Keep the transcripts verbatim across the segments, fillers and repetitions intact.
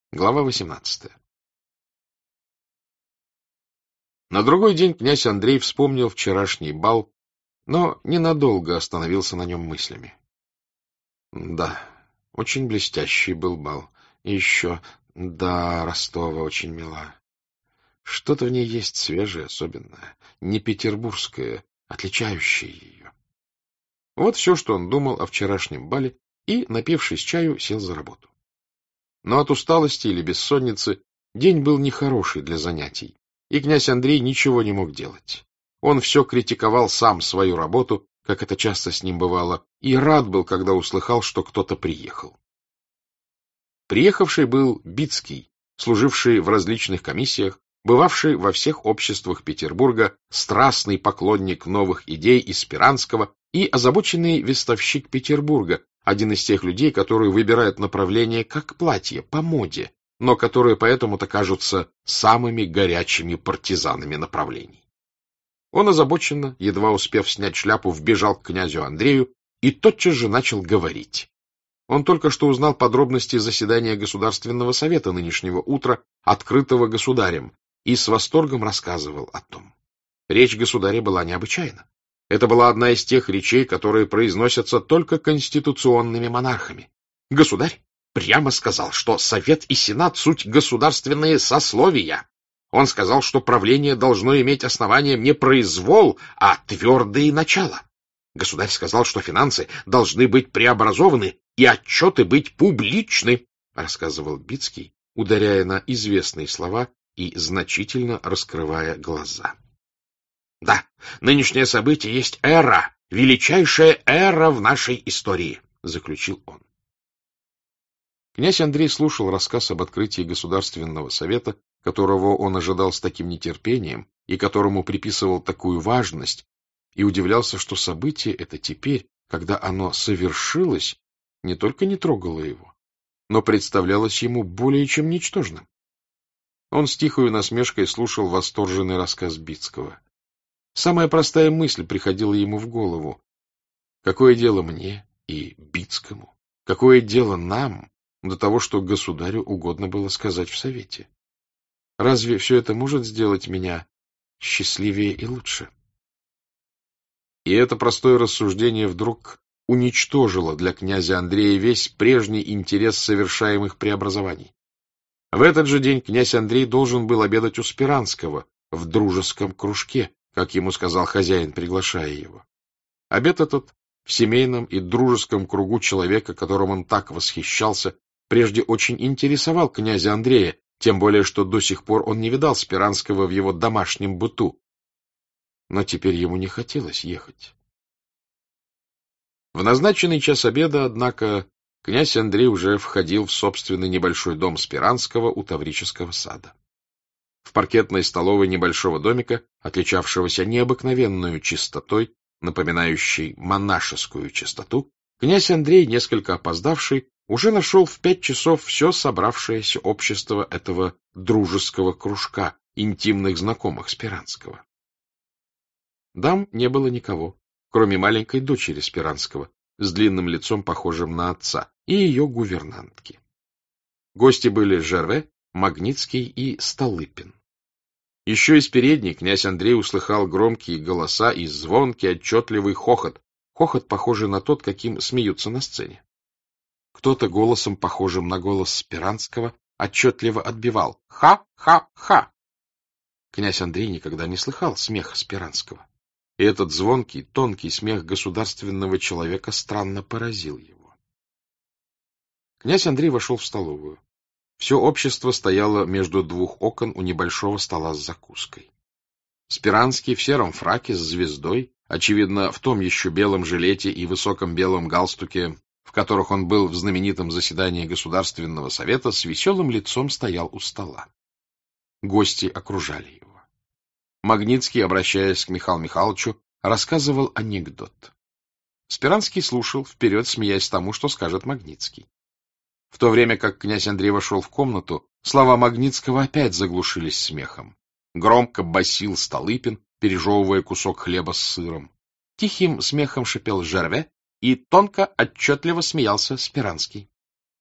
Глава восемнадцатая. На другой день князь Андрей вспомнил вчерашний бал, но ненадолго остановился на нем мыслями. Да, очень блестящий был бал. И еще, да, Ростова очень мила. Что-то в ней есть свежее, особенное, не петербургское, отличающее ее. Вот все, что он думал о вчерашнем бале, и, напившись чаю, сел за работу. Но от усталости или бессонницы день был нехороший для занятий, и князь Андрей ничего не мог делать. Он все критиковал сам свою работу, как это часто с ним бывало, и рад был, когда услыхал, что кто-то приехал. Приехавший был Бицкий, служивший в различных комиссиях, бывавший во всех обществах Петербурга, страстный поклонник новых идей из Спиранского и озабоченный вестовщик Петербурга, один из тех людей, которые выбирают направление как платье, по моде, но которые поэтому-то кажутся самыми горячими партизанами направлений. Он озабоченно, едва успев снять шляпу, вбежал к князю Андрею и тотчас же начал говорить. Он только что узнал подробности заседания Государственного совета нынешнего утра, открытого государем, и с восторгом рассказывал о том. Речь государя была необычайна. Это была одна из тех речей, которые произносятся только конституционными монархами. Государь прямо сказал, что Совет и Сенат — суть государственные сословия. Он сказал, что правление должно иметь основанием не произвол, а твердые начала. Государь сказал, что финансы должны быть преобразованы и отчеты быть публичны, рассказывал Бицкий, ударяя на известные слова и значительно раскрывая глаза. Да, нынешнее событие есть эра, величайшая эра в нашей истории, заключил он. Князь Андрей слушал рассказ об открытии Государственного совета, которого он ожидал с таким нетерпением и которому приписывал такую важность, и удивлялся, что событие это теперь, когда оно совершилось, не только не трогало его, но представлялось ему более чем ничтожным. Он с тихою насмешкой слушал восторженный рассказ Бицкого. Самая простая мысль приходила ему в голову. Какое дело мне и Бицкому? Какое дело нам до того, что государю угодно было сказать в совете? Разве все это может сделать меня счастливее и лучше? И это простое рассуждение вдруг уничтожило для князя Андрея весь прежний интерес совершаемых преобразований. В этот же день князь Андрей должен был обедать у Спиранского в дружеском кружке, как ему сказал хозяин, приглашая его. Обед этот в семейном и дружеском кругу человека, которым он так восхищался, прежде очень интересовал князя Андрея, тем более, что до сих пор он не видал Спиранского в его домашнем быту. Но теперь ему не хотелось ехать. В назначенный час обеда, однако, князь Андрей уже входил в собственный небольшой дом Спиранского у Таврического сада. В паркетной столовой небольшого домика, отличавшегося необыкновенную чистотой, напоминающей монашескую чистоту, князь Андрей, несколько опоздавший, уже нашел в пять часов все собравшееся общество этого дружеского кружка, интимных знакомых Спиранского. Дам не было никого, кроме маленькой дочери Спиранского, с длинным лицом, похожим на отца, и ее гувернантки. Гости были Жерве, Магнитский и Столыпин. Еще из передней князь Андрей услыхал громкие голоса и звонкий, отчетливый хохот, хохот, похожий на тот, каким смеются на сцене. Кто-то голосом, похожим на голос Спиранского, отчетливо отбивал «Ха-ха-ха!». Князь Андрей никогда не слыхал смеха Спиранского, и этот звонкий, тонкий смех государственного человека странно поразил его. Князь Андрей вошел в столовую. Все общество стояло между двух окон у небольшого стола с закуской. Спиранский в сером фраке с звездой, очевидно, в том еще белом жилете и высоком белом галстуке, в которых он был в знаменитом заседании Государственного совета, с веселым лицом стоял у стола. Гости окружали его. Магнитский, обращаясь к Михаилу Михайловичу, рассказывал анекдот. Спиранский слушал, вперед смеясь тому, что скажет Магнитский. В то время как князь Андрей вошел в комнату, слова Магнитского опять заглушились смехом. Громко басил Столыпин, пережевывая кусок хлеба с сыром. Тихим смехом шипел Жерве, и тонко, отчетливо смеялся Спиранский.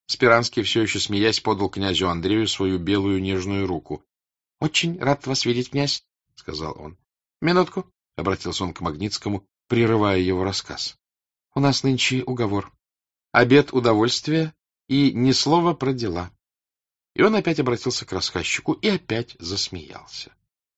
Спиранский, все еще смеясь, подал князю Андрею свою белую нежную руку. — Очень рад вас видеть, князь, — сказал он. — Минутку, — обратился он к Магнитскому, прерывая его рассказ. — У нас нынче уговор. Обед удовольствия и ни слова про дела. И он опять обратился к рассказчику и опять засмеялся.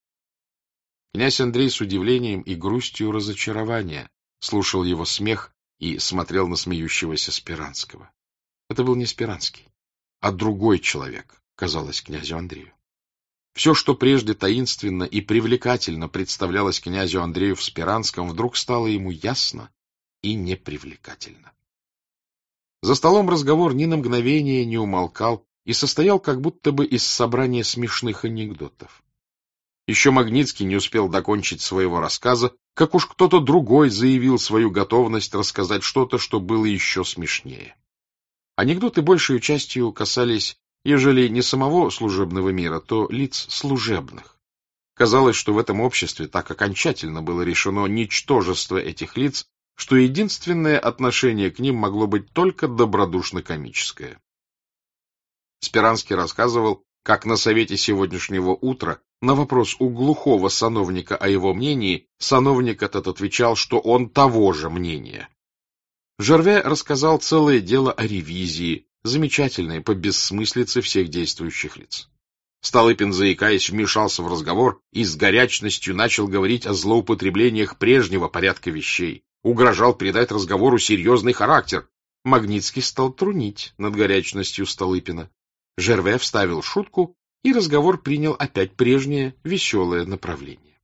Князь Андрей с удивлением и грустью разочарования слушал его смех и смотрел на смеющегося Спиранского. Это был не Спиранский, а другой человек, казалось князю Андрею. Все, что прежде таинственно и привлекательно представлялось князю Андрею в Спиранском, вдруг стало ему ясно и непривлекательно. За столом разговор ни на мгновение не умолкал и состоял как будто бы из собрания смешных анекдотов. Еще Магнитский не успел докончить своего рассказа, как уж кто-то другой заявил свою готовность рассказать что-то, что было еще смешнее. Анекдоты большей частью касались, ежели не самого служебного мира, то лиц служебных. Казалось, что в этом обществе так окончательно было решено ничтожество этих лиц, что единственное отношение к ним могло быть только добродушно-комическое. Спиранский рассказывал, как на совете сегодняшнего утра на вопрос у глухого сановника о его мнении сановник этот отвечал, что он того же мнения. Жерве рассказал целое дело о ревизии, замечательное по бессмыслице всех действующих лиц. Столыпин, заикаясь, вмешался в разговор и с горячностью начал говорить о злоупотреблениях прежнего порядка вещей, угрожал придать разговору серьезный характер. Магнитский стал трунить над горячностью Столыпина. Жерве вставил шутку, и разговор принял опять прежнее веселое направление.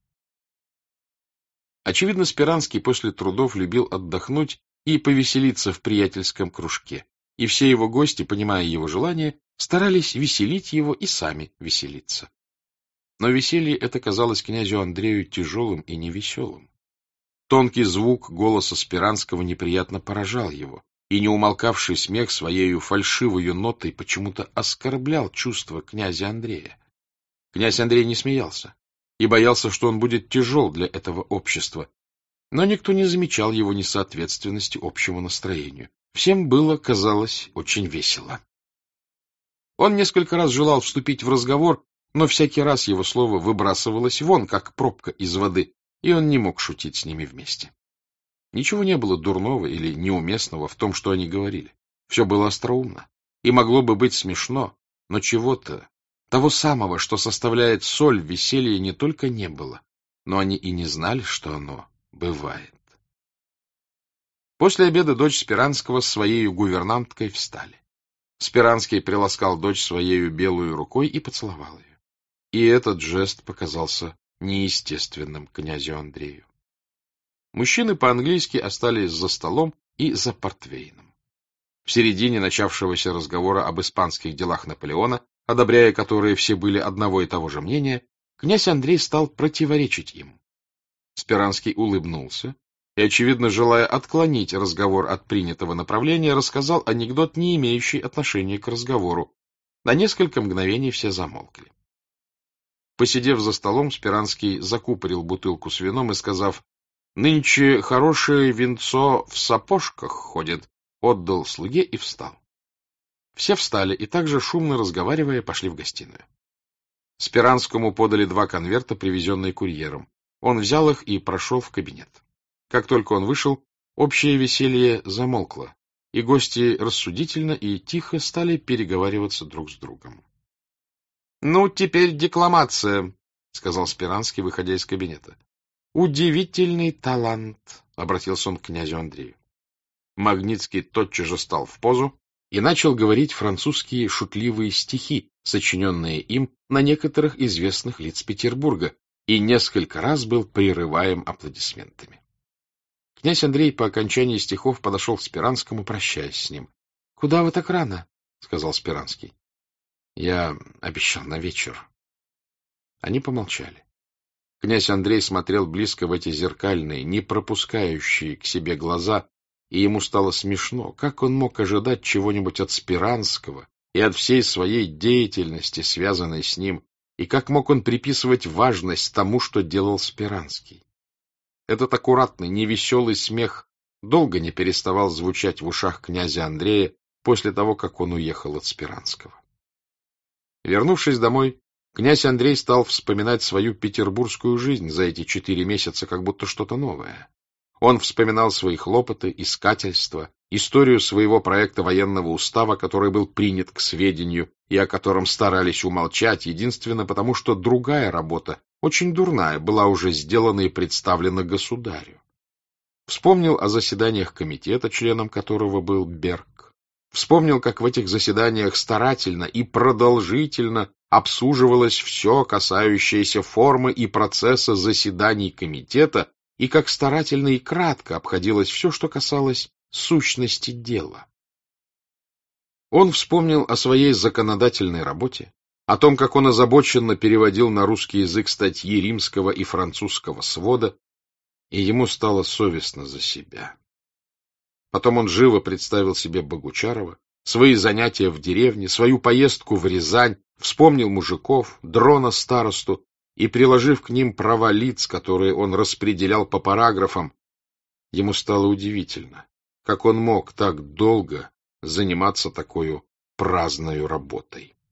Очевидно, Спиранский после трудов любил отдохнуть и повеселиться в приятельском кружке, и все его гости, понимая его желание, старались веселить его и сами веселиться. Но веселье это казалось князю Андрею тяжелым и невеселым. Тонкий звук голоса Спиранского неприятно поражал его, и неумолкавший смех своею фальшивою нотой почему-то оскорблял чувства князя Андрея. Князь Андрей не смеялся и боялся, что он будет тяжел для этого общества, но никто не замечал его несоответственности общему настроению. Всем было, казалось, очень весело. Он несколько раз желал вступить в разговор, но всякий раз его слово выбрасывалось вон, как пробка из воды, и он не мог шутить с ними вместе. Ничего не было дурного или неуместного в том, что они говорили. Все было остроумно и могло бы быть смешно, но чего-то, того самого, что составляет соль веселья, не только не было, но они и не знали, что оно бывает. После обеда дочь Спиранского с своей гувернанткой встали. Спиранский приласкал дочь своей белую рукой и поцеловал ее. И этот жест показался неестественным князю Андрею. Мужчины по-английски остались за столом и за портвейном. В середине начавшегося разговора об испанских делах Наполеона, одобряя которые все были одного и того же мнения, князь Андрей стал противоречить им. Спиранский улыбнулся и, очевидно, желая отклонить разговор от принятого направления, рассказал анекдот, не имеющий отношения к разговору. На несколько мгновений все замолкли. Посидев за столом, Спиранский закупорил бутылку с вином и, сказав: «Нынче хорошее винцо в сапожках ходит», отдал слуге и встал. Все встали и также, шумно разговаривая, пошли в гостиную. Спиранскому подали два конверта, привезенные курьером. Он взял их и прошел в кабинет. Как только он вышел, общее веселье замолкло, и гости рассудительно и тихо стали переговариваться друг с другом. — Ну, теперь декламация, — сказал Спиранский, выходя из кабинета. — Удивительный талант, — обратился он к князю Андрею. Магнитский тотчас же стал в позу и начал говорить французские шутливые стихи, сочиненные им на некоторых известных лиц Петербурга, и несколько раз был прерываем аплодисментами. Князь Андрей по окончании стихов подошел к Спиранскому, прощаясь с ним. — Куда вы так рано? — сказал Спиранский. — Я обещал на вечер. Они помолчали. Князь Андрей смотрел близко в эти зеркальные, не пропускающие к себе глаза, и ему стало смешно. Как он мог ожидать чего-нибудь от Спиранского и от всей своей деятельности, связанной с ним, и как мог он приписывать важность тому, что делал Спиранский? Этот аккуратный, невеселый смех долго не переставал звучать в ушах князя Андрея, после того, как он уехал от Спиранского. Вернувшись домой, князь Андрей стал вспоминать свою петербургскую жизнь за эти четыре месяца, как будто что-то новое. Он вспоминал свои хлопоты, искательства, историю своего проекта военного устава, который был принят к сведению и о котором старались умолчать, единственно потому, что другая работа, очень дурная, была уже сделана и представлена государю. Вспомнил о заседаниях комитета, членом которого был Берг. Вспомнил, как в этих заседаниях старательно и продолжительно обсуживалось все, касающееся формы и процесса заседаний комитета, и как старательно и кратко обходилось все, что касалось сущности дела. Он вспомнил о своей законодательной работе, о том, как он озабоченно переводил на русский язык статьи римского и французского свода, и ему стало совестно за себя. Потом он живо представил себе Богучарова, свои занятия в деревне, свою поездку в Рязань, вспомнил мужиков, дрона старосту, и, приложив к ним права лиц, которые он распределял по параграфам, ему стало удивительно, как он мог так долго заниматься такой праздною работой.